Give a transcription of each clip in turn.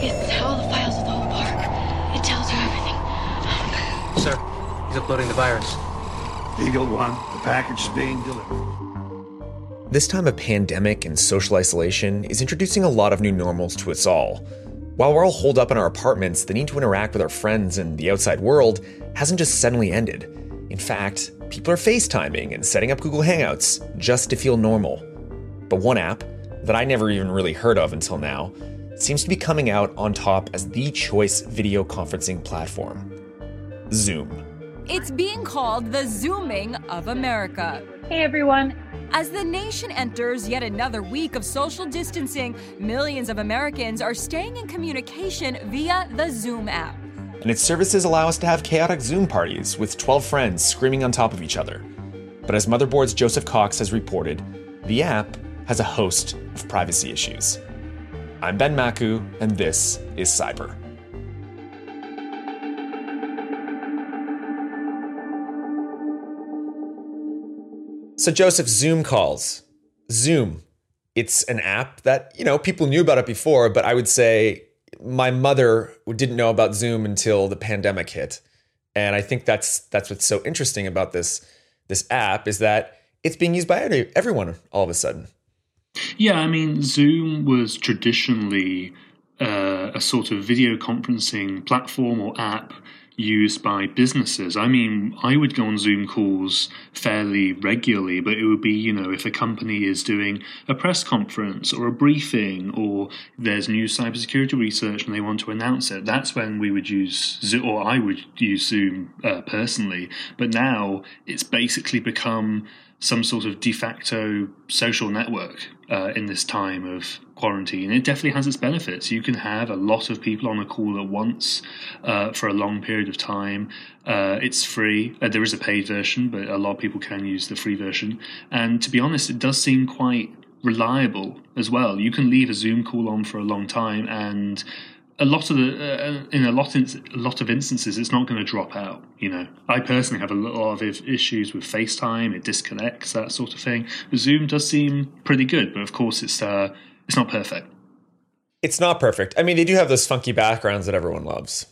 It's all the files of the whole park. It tells you everything. Sir, he's uploading the virus. Eagle One, the package is being delivered. This time of pandemic and social isolation is introducing a lot of new normals to us all. While we're all holed up in our apartments, the need to interact with our friends and the outside world hasn't just suddenly ended. In fact, people are FaceTiming and setting up Google Hangouts just to feel normal. But one app that I never even really heard of until now seems to be coming out on top as the choice video conferencing platform: Zoom. It's being called the Zooming of America. Hey everyone. As the nation enters yet another week of social distancing, millions of Americans are staying in communication via the Zoom app. And its services allow us to have chaotic Zoom parties with 12 friends screaming on top of each other. But as Motherboard's Joseph Cox has reported, the app has a host of privacy issues. I'm Ben Maku, and this is Cyber. So Joseph, Zoom calls. Zoom. It's an app that, people knew about it before, but I would say my mother didn't know about Zoom until the pandemic hit. And I think that's what's so interesting about this app is that it's being used by everyone all of a sudden. Yeah, I mean, Zoom was traditionally a sort of video conferencing platform or app used by businesses. I mean, I would go on Zoom calls fairly regularly, but it would be, if a company is doing a press conference or a briefing or there's new cybersecurity research and they want to announce it, that's when we would use Zoom, or I would use Zoom personally. But now it's basically become some sort of de facto social network in this time of quarantine. It definitely has its benefits. You can have a lot of people on a call at once for a long period of time. It's free. There is a paid version, but a lot of people can use the free version. And to be honest, it does seem quite reliable as well. You can leave a Zoom call on for a long time, and in a lot of instances, it's not going to drop out. I personally have a lot of issues with FaceTime. It disconnects, that sort of thing. But Zoom does seem pretty good, but of course, it's not perfect. It's not perfect. I mean, they do have those funky backgrounds that everyone loves.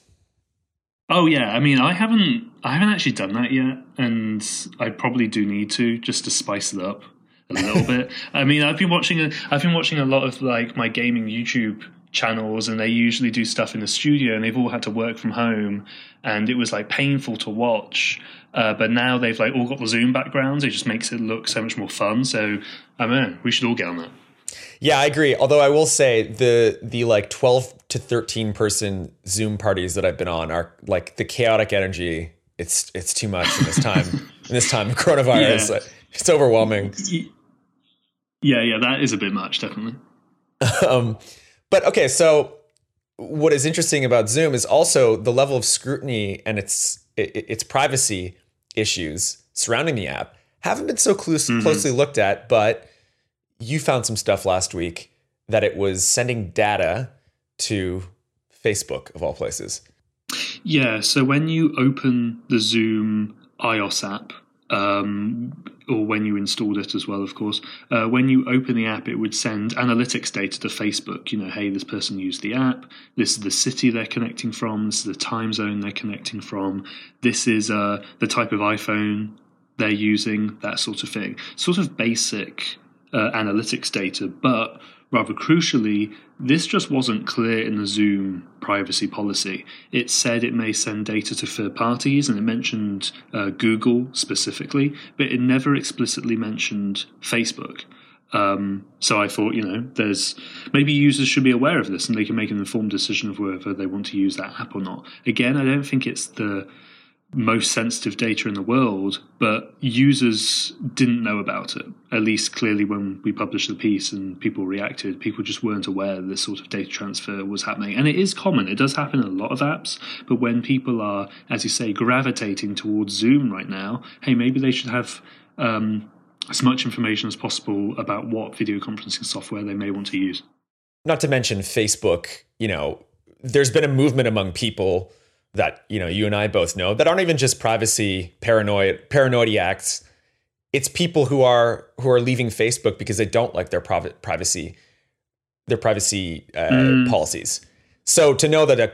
Oh yeah, I mean, I haven't actually done that yet, and I probably do need to, just to spice it up a little bit. I mean, I've been watching a lot of like my gaming YouTube channels, and they usually do stuff in the studio, and they've all had to work from home, and it was like painful to watch. But now they've like all got the Zoom backgrounds. It just makes it look so much more fun. So I mean, we should all get on that. Yeah, I agree. Although I will say the like 12 to 13 person Zoom parties that I've been on are like the chaotic energy. It's too much in this time of coronavirus. Yeah. It's overwhelming. Yeah, that is a bit much, definitely. But okay, so what is interesting about Zoom is also the level of scrutiny and its privacy issues surrounding the app haven't been so closely looked at, but you found some stuff last week that it was sending data to Facebook, of all places. Yeah, so when you open the Zoom iOS app, or when you installed it as well, of course, when you open the app, it would send analytics data to Facebook. Hey, this person used the app. This is the city they're connecting from. This is the time zone they're connecting from. This is the type of iPhone they're using, that sort of thing. Sort of basic analytics data, but rather crucially, this just wasn't clear in the Zoom privacy policy. It said it may send data to third parties, and it mentioned Google specifically, but it never explicitly mentioned Facebook. So I thought, there's maybe users should be aware of this, and they can make an informed decision of whether they want to use that app or not. Again, I don't think it's the most sensitive data in the world, but users didn't know about it. At least clearly when we published the piece and people reacted, people just weren't aware that this sort of data transfer was happening. And it is common. It does happen in a lot of apps. But when people are, as you say, gravitating towards Zoom right now, hey, maybe they should have as much information as possible about what video conferencing software they may want to use. Not to mention Facebook, there's been a movement among people that, you and I both know that aren't even just privacy paranoidiacs. It's people who are leaving Facebook because they don't like their privacy policies. So to know that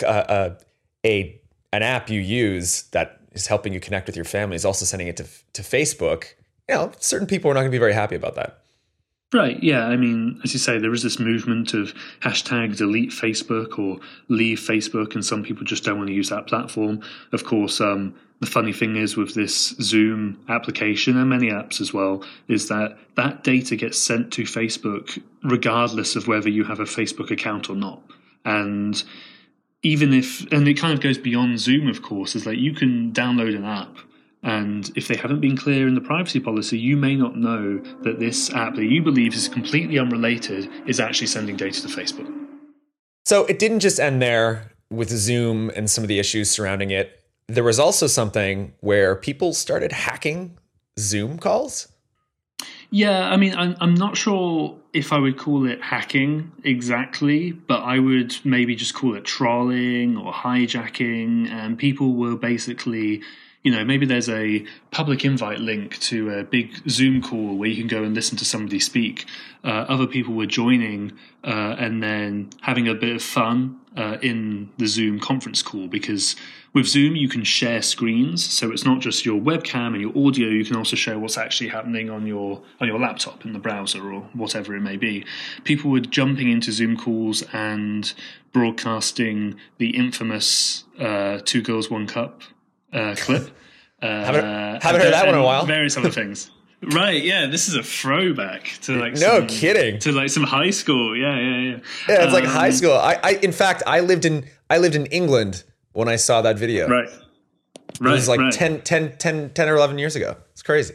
an app you use that is helping you connect with your family is also sending it to Facebook, certain people are not going to be very happy about that. Right, yeah. I mean, as you say, there is this movement of hashtag delete Facebook or leave Facebook, and some people just don't want to use that platform. Of course, the funny thing is with this Zoom application and many apps as well, is that data gets sent to Facebook regardless of whether you have a Facebook account or not. And even and it kind of goes beyond Zoom, of course, is like you can download an app, and if they haven't been clear in the privacy policy, you may not know that this app that you believe is completely unrelated is actually sending data to Facebook. So it didn't just end there with Zoom and some of the issues surrounding it. There was also something where people started hacking Zoom calls. Yeah, I mean, I'm not sure if I would call it hacking exactly, but I would maybe just call it trolling or hijacking. And people were basically, maybe there's a public invite link to a big Zoom call where you can go and listen to somebody speak. Other people were joining and then having a bit of fun in the Zoom conference call, because with Zoom you can share screens, so it's not just your webcam and your audio. You can also share what's actually happening on your laptop in the browser or whatever it may be. People were jumping into Zoom calls and broadcasting the infamous Two Girls, One Cup clip. Haven't heard that one in a while. Various other things. Right, yeah, this is a throwback to kidding, to some high school. Yeah. Yeah, it's like high school. In fact, I lived in England when I saw that video. Right. It was like 10 or 11 years ago. It's crazy.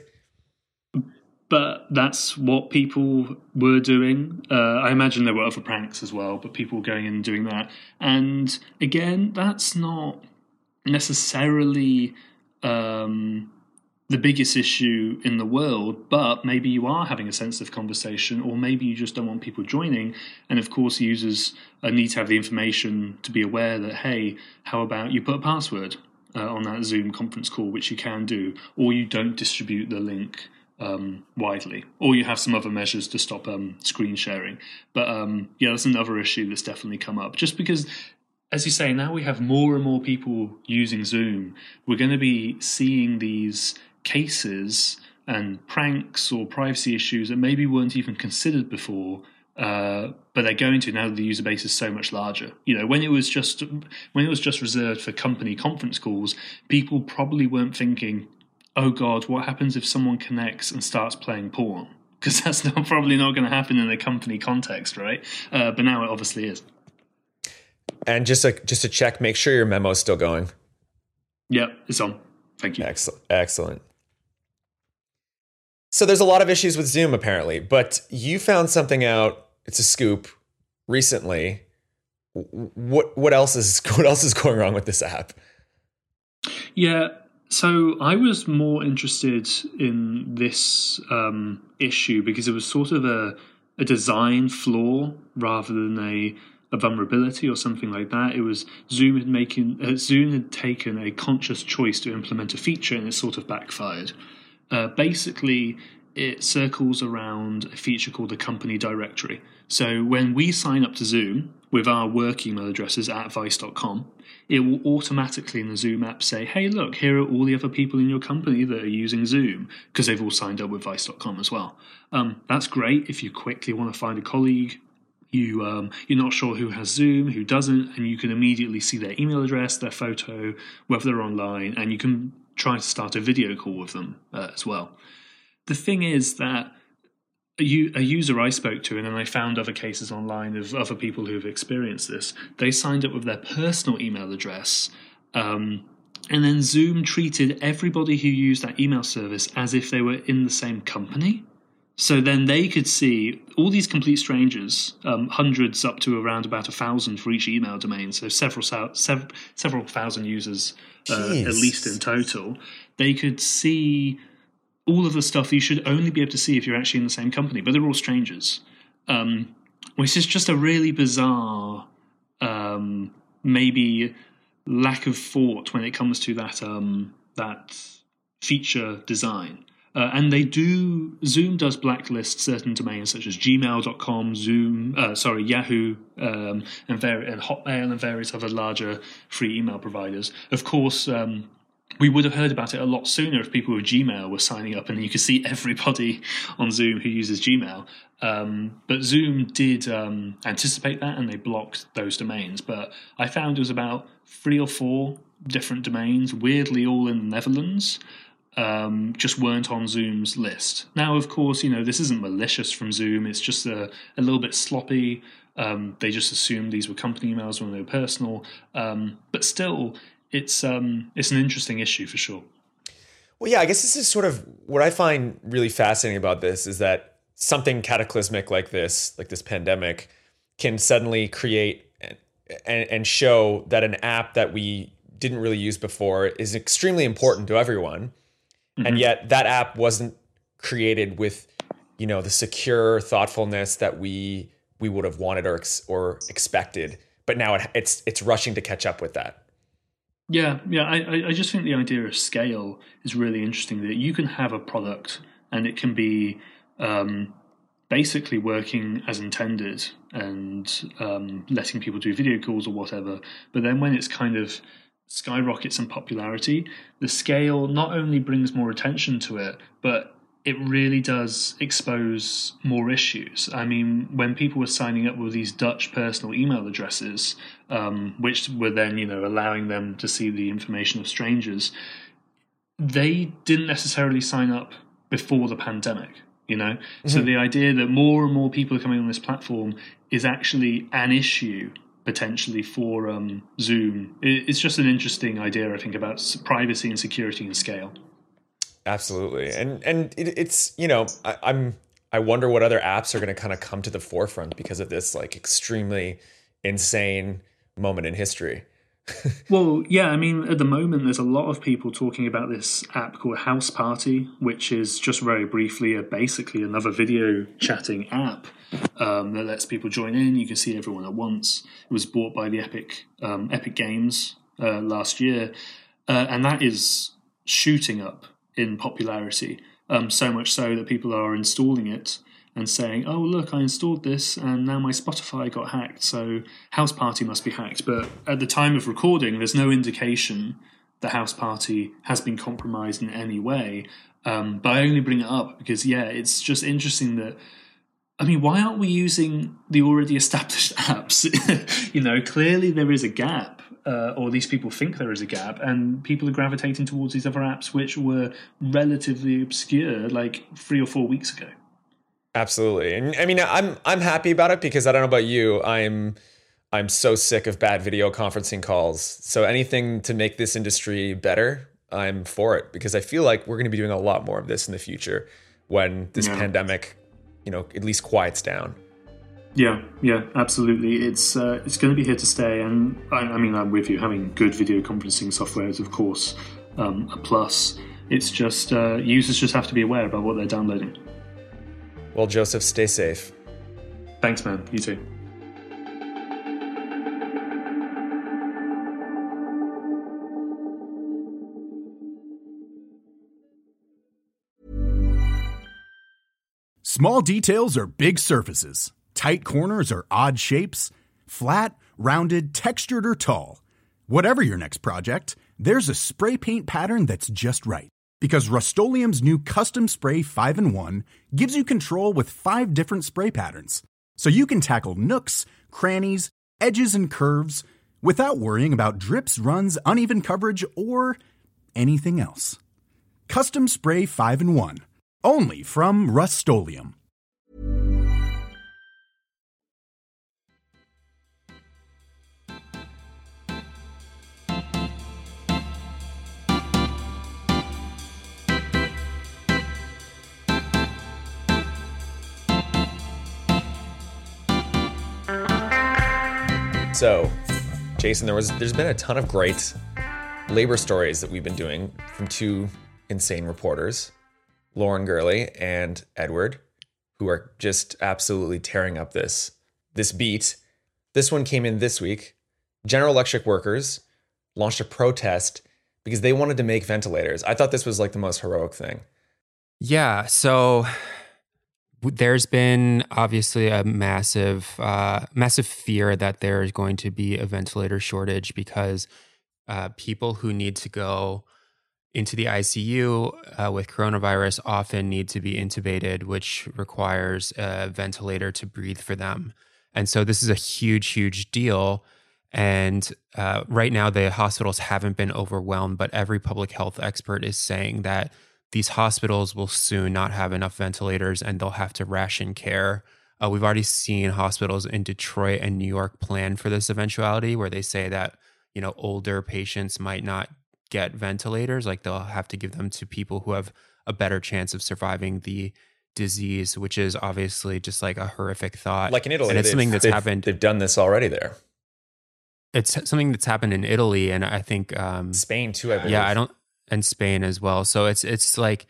But that's what people were doing. I imagine there were other pranks as well, but people were going in and doing that. And again, that's not necessarily the biggest issue in the world, but maybe you are having a sensitive conversation, or maybe you just don't want people joining. And of course, users need to have the information to be aware that, hey, how about you put a password on that Zoom conference call, which you can do, or you don't distribute the link widely, or you have some other measures to stop screen sharing. But that's another issue that's definitely come up, just because, as you say, now we have more and more people using Zoom. We're going to be seeing these cases and pranks or privacy issues that maybe weren't even considered before, but they're going to now that the user base is so much larger. When it was just reserved for company conference calls, people probably weren't thinking, oh God, what happens if someone connects and starts playing porn? Because that's probably not going to happen in a company context, right? But now it obviously is. And just to check, make sure your memo is still going. Yep, it's on. Thank you. Excellent. So there's a lot of issues with Zoom apparently, but you found something out. It's a scoop recently. What else is going wrong with this app? Yeah. So I was more interested in this issue because it was sort of a design flaw rather than a vulnerability or something like that. It was Zoom had taken a conscious choice to implement a feature, and it sort of backfired. Basically, it circles around a feature called the company directory. So when we sign up to Zoom with our work email addresses at vice.com, it will automatically in the Zoom app say, hey, look, here are all the other people in your company that are using Zoom, because they've all signed up with vice.com as well. That's great if you quickly want to find a colleague. You're not sure who has Zoom, who doesn't, and you can immediately see their email address, their photo, whether they're online, and you can try to start a video call with them as well. The thing is that a user I spoke to, and then I found other cases online of other people who have experienced this, they signed up with their personal email address, and then Zoom treated everybody who used that email service as if they were in the same company. So then they could see all these complete strangers, hundreds up to around about 1,000 for each email domain, so several thousand users at least in total. They could see all of the stuff that you should only be able to see if you're actually in the same company, but they're all strangers, which is just a really bizarre, maybe lack of thought when it comes to that feature design. And Zoom does blacklist certain domains such as gmail.com, Yahoo, and Hotmail and various other larger free email providers. Of course, we would have heard about it a lot sooner if people with Gmail were signing up, and you could see everybody on Zoom who uses Gmail. But Zoom did anticipate that, and they blocked those domains. But I found it was about 3 or 4 different domains, weirdly all in the Netherlands, just weren't on Zoom's list. Now, of course, this isn't malicious from Zoom. It's just a little bit sloppy. They just assumed these were company emails when they were personal. But still, it's an interesting issue for sure. Well, yeah, I guess this is sort of what I find really fascinating about this is that something cataclysmic like this pandemic, can suddenly create and show that an app that we didn't really use before is extremely important to everyone. Mm-hmm. And yet that app wasn't created with, the secure thoughtfulness that we would have wanted or expected. But now it's rushing to catch up with that. Yeah. I just think the idea of scale is really interesting, that you can have a product and it can be basically working as intended and letting people do video calls or whatever. But then when it's kind of skyrockets in popularity, the scale not only brings more attention to it, but it really does expose more issues. I mean, when people were signing up with these Dutch personal email addresses, which were then, allowing them to see the information of strangers, they didn't necessarily sign up before the pandemic, Mm-hmm. So the idea that more and more people are coming on this platform is actually an issue potentially for Zoom. It's just an interesting idea, I think, about privacy and security and scale. Absolutely. And it's, I wonder what other apps are going to kind of come to the forefront because of this extremely insane moment in history. Well, yeah, I mean, at the moment, there's a lot of people talking about this app called House Party, which is just very briefly basically another video chatting app that lets people join in. You can see everyone at once. It was bought by the Epic Games last year, and that is shooting up in popularity, so much so that people are installing it and saying, oh, look, I installed this and now my Spotify got hacked, so House Party must be hacked. But at the time of recording, there's no indication that House Party has been compromised in any way. But I only bring it up because, it's just interesting that, why aren't we using the already established apps? Clearly there is a gap, or these people think there is a gap, and people are gravitating towards these other apps which were relatively obscure 3 or 4 weeks ago. Absolutely. And I'm happy about it because I don't know about you. I'm so sick of bad video conferencing calls. So anything to make this industry better, I'm for it, because I feel like we're going to be doing a lot more of this in the future when this pandemic, at least quiets down. Yeah, absolutely. It's going to be here to stay. And I'm with you. Having good video conferencing software is, of course, a plus. It's just users just have to be aware about what they're downloading. Well, Joseph, stay safe. Thanks, man. You too. Small details are big surfaces. Tight corners are odd shapes. Flat, rounded, textured, or tall. Whatever your next project, there's a spray paint pattern that's just right. Because Rust-Oleum's new Custom Spray 5-in-1 gives you control with 5 different spray patterns. So you can tackle nooks, crannies, edges, and curves without worrying about drips, runs, uneven coverage, or anything else. Custom Spray 5-in-1. Only from Rust-Oleum. So, Jason, there's been a ton of great labor stories that we've been doing from 2 insane reporters, Lauren Gurley and Edward, who are just absolutely tearing up this beat. This one came in this week. General Electric workers launched a protest because they wanted to make ventilators. I thought this was the most heroic thing. Yeah. So there's been obviously a massive fear that there is going to be a ventilator shortage because people who need to go into the ICU with coronavirus often need to be intubated, which requires a ventilator to breathe for them. And so this is a huge, huge deal. And right now, the hospitals haven't been overwhelmed, but every public health expert is saying that these hospitals will soon not have enough ventilators and they'll have to ration care. We've already seen hospitals in Detroit and New York plan for this eventuality where they say that, older patients might not get ventilators, like they'll have to give them to people who have a better chance of surviving the disease, which is obviously just like a horrific thought. Like in Italy, and it's something that's happened. They've done this already there. It's something that's happened in Italy, and I think Spain too, I believe. Yeah, and Spain as well. So it's like,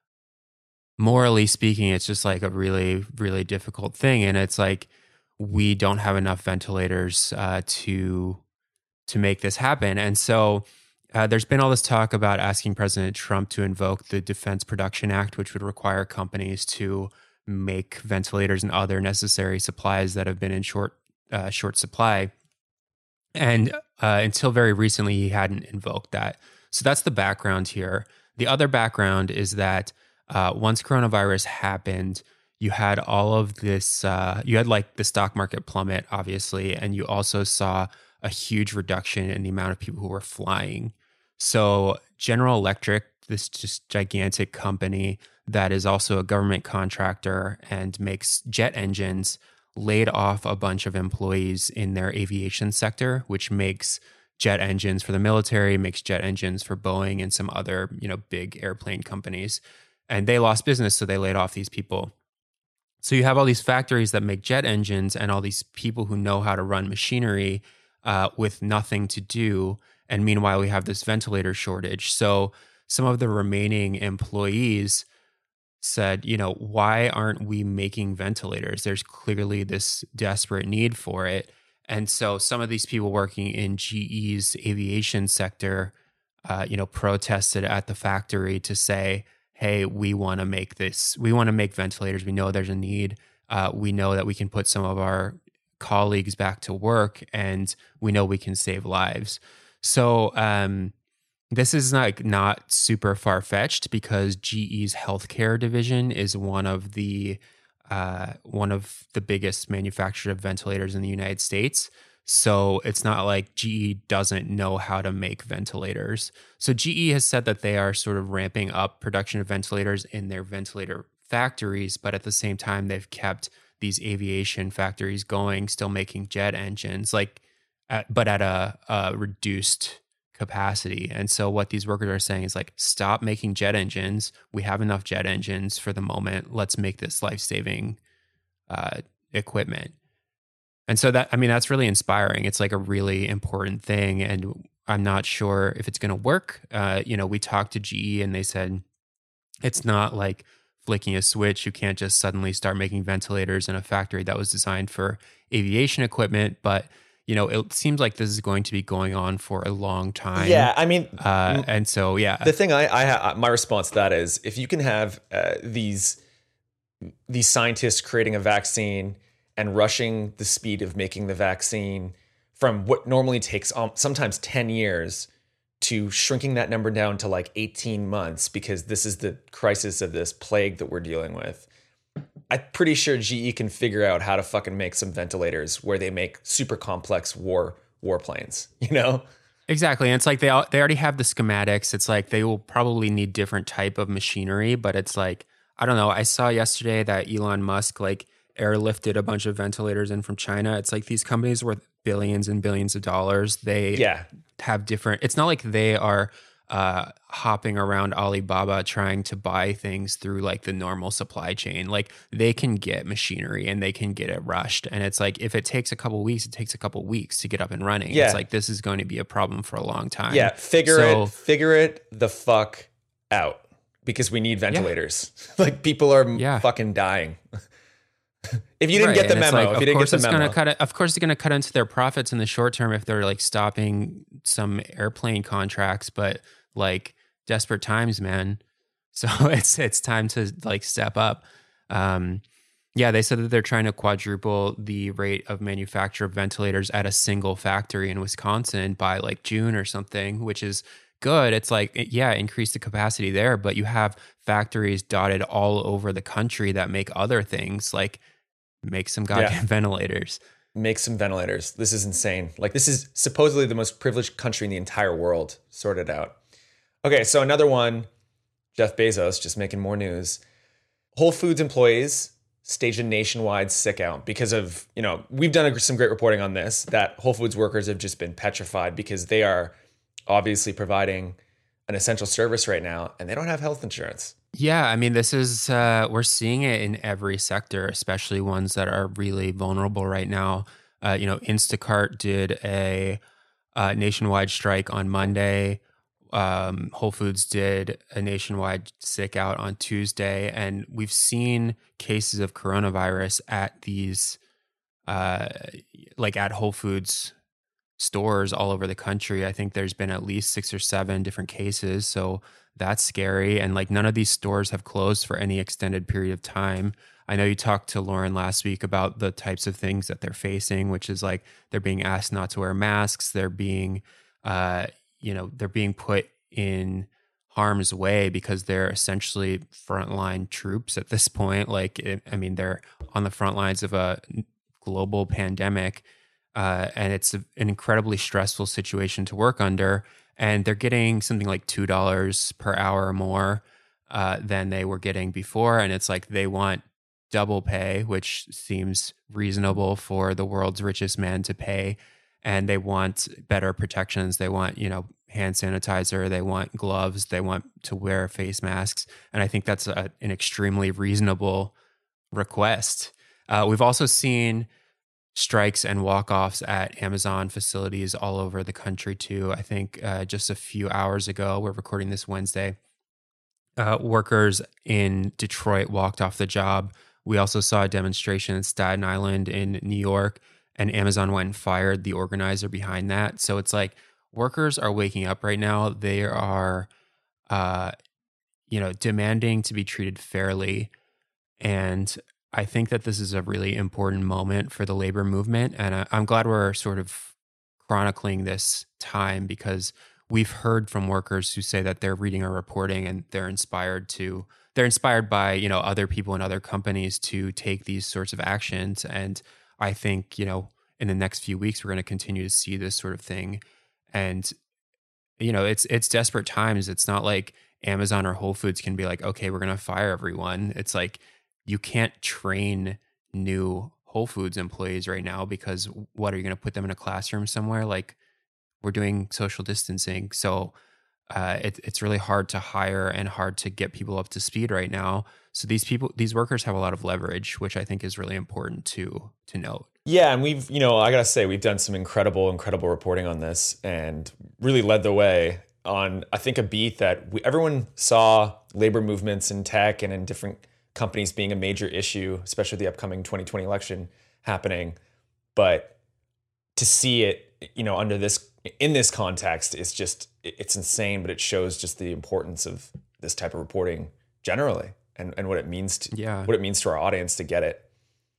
morally speaking, it's just like a really, really difficult thing, and it's like we don't have enough ventilators to make this happen, and so. There's been all this talk about asking President Trump to invoke the Defense Production Act, which would require companies to make ventilators and other necessary supplies that have been in short supply. And until very recently, he hadn't invoked that. So that's the background here. The other background is that once coronavirus happened, you had all of this, you had like the stock market plummet, obviously, and you also saw a huge reduction in the amount of people who were flying. So General Electric, this just gigantic company that is also a government contractor and makes jet engines, laid off a bunch of employees in their aviation sector, which makes jet engines for the military, makes jet engines for Boeing and some other, big airplane companies. And they lost business, so they laid off these people. So you have all these factories that make jet engines and all these people who know how to run machinery with nothing to do. And meanwhile, we have this ventilator shortage. So some of the remaining employees said, why aren't we making ventilators? There's clearly this desperate need for it. And so some of these people working in GE's aviation sector, protested at the factory to say, hey, we want to make this. We want to make ventilators. We know there's a need. We know that we can put some of our colleagues back to work, and we know we can save lives. So this is not super far-fetched because GE's healthcare division is one of the biggest manufacturers of ventilators in the United States. So it's not like GE doesn't know how to make ventilators. So GE has said that they are sort of ramping up production of ventilators in their ventilator factories, but at the same time, they've kept these aviation factories going, still making jet engines, but at a reduced capacity. And so what these workers are saying is stop making jet engines. We have enough jet engines for the moment. Let's make this life-saving equipment. And so that's really inspiring. It's like a really important thing. And I'm not sure if it's going to work. We talked to GE and they said, it's not like flicking a switch. You can't just suddenly start making ventilators in a factory that was designed for aviation equipment. But, it seems like this is going to be going on for a long time. Yeah. And so, yeah. The thing my response to that is if you can have these scientists creating a vaccine and rushing the speed of making the vaccine from what normally takes sometimes 10 years to shrinking that number down to 18 months because this is the crisis of this plague that we're dealing with. I'm pretty sure GE can figure out how to fucking make some ventilators where they make super complex warplanes, Exactly. And it's like they already have the schematics. It's like they will probably need different type of machinery, but it's like, I don't know. I saw yesterday that Elon Musk airlifted a bunch of ventilators in from China. It's like these companies worth billions and billions of dollars. They have different, it's not like they are hopping around Alibaba trying to buy things through the normal supply chain. They can get machinery and they can get it rushed. And it's like, if it takes a couple weeks, it takes a couple weeks to get up and running. Yeah. It's like, this is going to be a problem for a long time. Yeah. Figure it the fuck out because we need ventilators. Yeah. People are fucking dying. If you didn't get the memo, if you didn't get the memo, of course it's going to cut into their profits in the short term if they're stopping some airplane contracts. But desperate times, man. So it's time to like step up. Yeah, they said that they're trying to quadruple the rate of manufacture of ventilators at a single factory in Wisconsin by like June or something, which is good. It's like, yeah, increase the capacity there, but you have factories dotted all over the country that make other things, like make some goddamn ventilators. Make some ventilators. This is insane. Like, this is supposedly the most privileged country in the entire world. Sort it out. Okay, so another one, Jeff Bezos, just making more news. Whole Foods employees staged a nationwide sick out because of, we've done some great reporting on this, that Whole Foods workers have just been petrified because they are obviously providing an essential service right now and they don't have health insurance. Yeah, I mean, this is, we're seeing it in every sector, especially ones that are really vulnerable right now. Instacart did a nationwide strike on Monday. Whole Foods did a nationwide sick out on Tuesday, and we've seen cases of coronavirus at these, like at Whole Foods stores all over the country. I think there's been at least 6 or 7 different cases, so that's scary. And like none of these stores have closed for any extended period of time. I know you talked to Lauren last week about the types of things that they're facing, which is like they're being asked not to wear masks, they're being they're being put in harm's way because they're essentially frontline troops at this point. They're on the front lines of a global pandemic, and it's an incredibly stressful situation to work under. And they're getting something like $2 per hour more than they were getting before. And it's like they want double pay, which seems reasonable for the world's richest man to pay. And they want better protections. They want, hand sanitizer. They want gloves. They want to wear face masks. And I think that's an extremely reasonable request. We've also seen strikes and walk-offs at Amazon facilities all over the country too. I think just a few hours ago, we're recording this Wednesday, workers in Detroit walked off the job. We also saw a demonstration in Staten Island in New York, and Amazon went and fired the organizer behind that. So it's like workers are waking up right now. They are, demanding to be treated fairly. And I think that this is a really important moment for the labor movement. And I'm glad we're sort of chronicling this time because we've heard from workers who say that they're reading our reporting and they're inspired by, other people and other companies to take these sorts of actions. And I think, in the next few weeks, we're going to continue to see this sort of thing. And, it's desperate times. It's not like Amazon or Whole Foods can be like, okay, we're going to fire everyone. It's like, you can't train new Whole Foods employees right now because what, are you going to put them in a classroom somewhere? Like, we're doing social distancing. So it's really hard to hire and hard to get people up to speed right now. So these workers have a lot of leverage, which I think is really important to note. Yeah. And we've, I got to say, we've done some incredible reporting on this and really led the way on, I think, a beat that everyone saw labor movements in tech and in different companies being a major issue, especially the upcoming 2020 election happening. But to see it, in this context, it's insane, but it shows just the importance of this type of reporting generally and what it means to our audience to get it.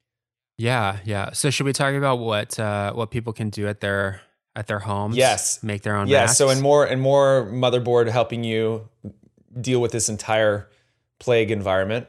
Yeah. So should we talk about what people can do at their homes? Yes. Make their own masks? masks? So and more Motherboard helping you deal with this entire plague environment.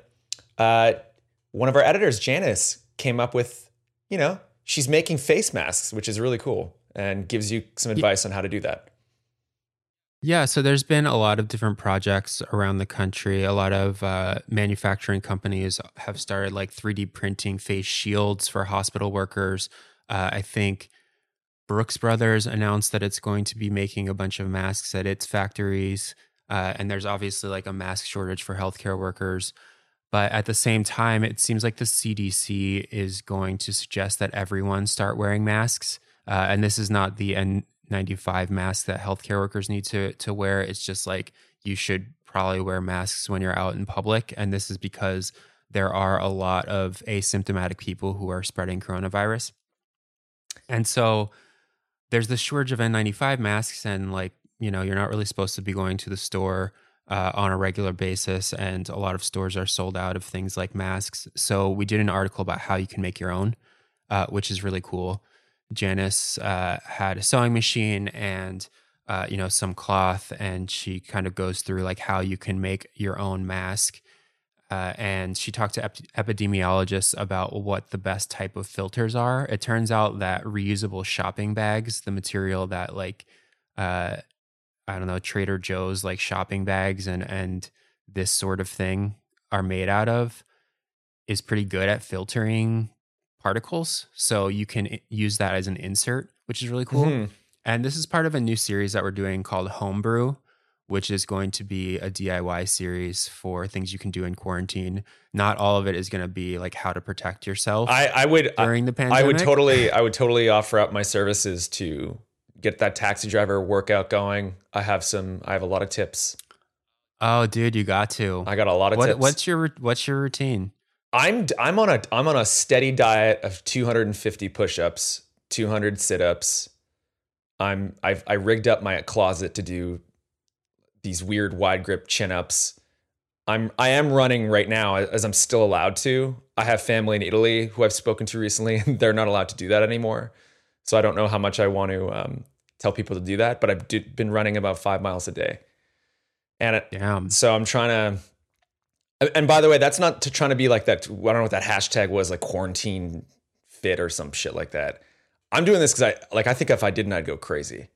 One of our editors, Janice, came up with, she's making face masks, which is really cool and gives you some advice on how to do that. Yeah, so there's been a lot of different projects around the country. A lot of manufacturing companies have started like 3D printing face shields for hospital workers. I think Brooks Brothers announced that it's going to be making a bunch of masks at its factories. And there's obviously like a mask shortage for healthcare workers. But at the same time, it seems like the CDC is going to suggest that everyone start wearing masks. And this is not the N95 mask that healthcare workers need to wear. It's just like you should probably wear masks when you're out in public. And this is because there are a lot of asymptomatic people who are spreading coronavirus. And so there's this shortage of N95 masks and you're not really supposed to be going to the store on a regular basis, and a lot of stores are sold out of things like masks. So we did an article about how you can make your own, which is really cool. Janice had a sewing machine and some cloth, and she kind of goes through like how you can make your own mask. And she talked to epidemiologists about what the best type of filters are. It turns out that reusable shopping bags, the material that like, Trader Joe's like shopping bags and this sort of thing are made out of, is pretty good at filtering particles. So you can use that as an insert, which is really cool. Mm-hmm. And this is part of a new series that we're doing called Homebrew, which is going to be a DIY series for things you can do in quarantine. Not all of it is going to be like how to protect yourself during the pandemic. I would totally offer up my services to get that taxi driver workout going. I have a lot of tips. Oh, dude, you got to. I got a lot of tips. What's your routine? I'm on a steady diet of 250 push-ups, 200 sit-ups. I rigged up my closet to do these weird wide grip chin-ups. I am running right now as I'm still allowed to. I have family in Italy who I've spoken to recently, and they're not allowed to do that anymore. So I don't know how much I want to tell people to do that, but I've been running about 5 miles a day. And so I'm trying to, and by the way, that's not to trying to be like that. I don't know what that hashtag was, like quarantine fit or some shit like that. I'm doing this because I think if I didn't, I'd go crazy.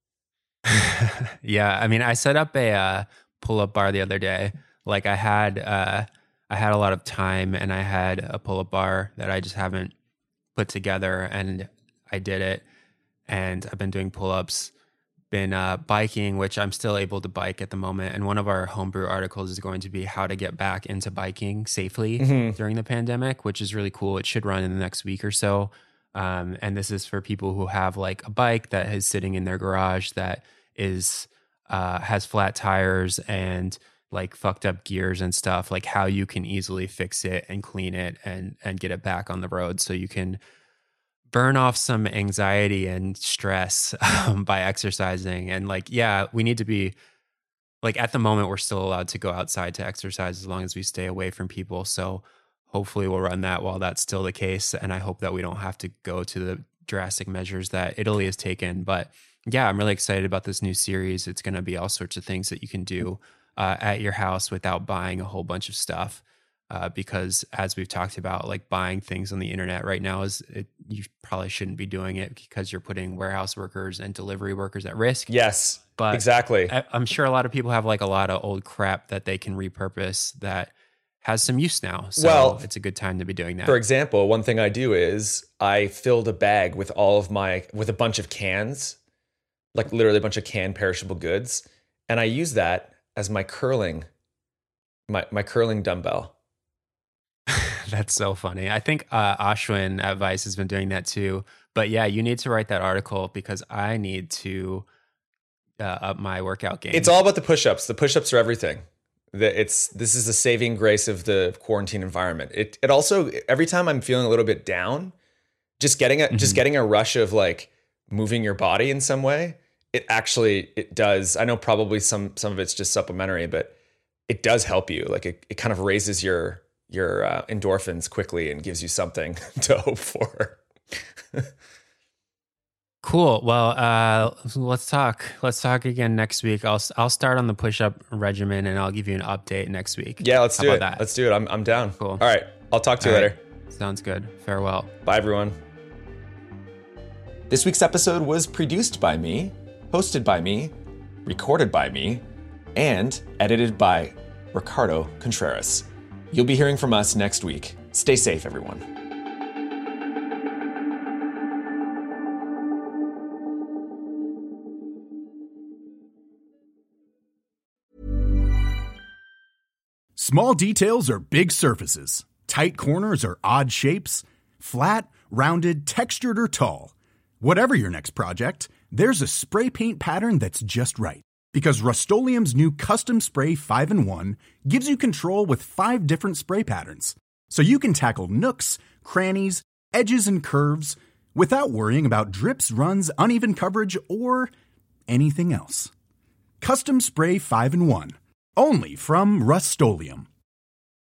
Yeah. I mean, I set up a pull-up bar the other day. Like I had a lot of time and I had a pull-up bar that I just haven't put together, and I did it. And I've been doing pull-ups, been biking, which I'm still able to bike at the moment. And one of our Homebrew articles is going to be how to get back into biking safely during the pandemic, which is really cool. It should run in the next week or so. And this is for people who have like a bike that is sitting in their garage that is has flat tires and like fucked up gears and stuff, like how you can easily fix it and clean it and get it back on the road so you can burn off some anxiety and stress by exercising. And like, yeah, we need to be like, at the moment, we're still allowed to go outside to exercise as long as we stay away from people. So hopefully we'll run that while that's still the case. And I hope that we don't have to go to the drastic measures that Italy has taken. But yeah, I'm really excited about this new series. It's going to be all sorts of things that you can do at your house without buying a whole bunch of stuff. Because as we've talked about, like buying things on the internet right now you probably shouldn't be doing it because you're putting warehouse workers and delivery workers at risk. Yes, but exactly. I'm sure a lot of people have like a lot of old crap that they can repurpose that has some use now. So it's a good time to be doing that. For example, one thing I do is I filled a bag with with a bunch of cans, like literally a bunch of canned perishable goods. And I use that as my curling dumbbell. That's so funny. I think Ashwin at Vice has been doing that too. But yeah, you need to write that article because I need to up my workout game. It's all about the push-ups. The push-ups are everything. This is the saving grace of the quarantine environment. It also, every time I'm feeling a little bit down, just getting a rush of like moving your body in some way, it does. I know probably some of it's just supplementary, but it does help you. Like it kind of raises your endorphins quickly and gives you something to hope for. Cool. Well, let's talk again next week. I'll start on the push-up regimen and I'll give you an update next week. Yeah, let's do it. Let's do it. I'm down. Cool. All right. I'll talk to you later. Sounds good. Farewell. Bye, everyone. This week's episode was produced by me, hosted by me, recorded by me, and edited by Ricardo Contreras. You'll be hearing from us next week. Stay safe, everyone. Small details are big surfaces. Tight corners are odd shapes. Flat, rounded, textured, or tall. Whatever your next project, there's a spray paint pattern that's just right. Because Rust-Oleum's new Custom Spray 5-in-1 gives you control with 5 different spray patterns. So you can tackle nooks, crannies, edges, and curves without worrying about drips, runs, uneven coverage, or anything else. Custom Spray 5-in-1. Only from Rust-Oleum.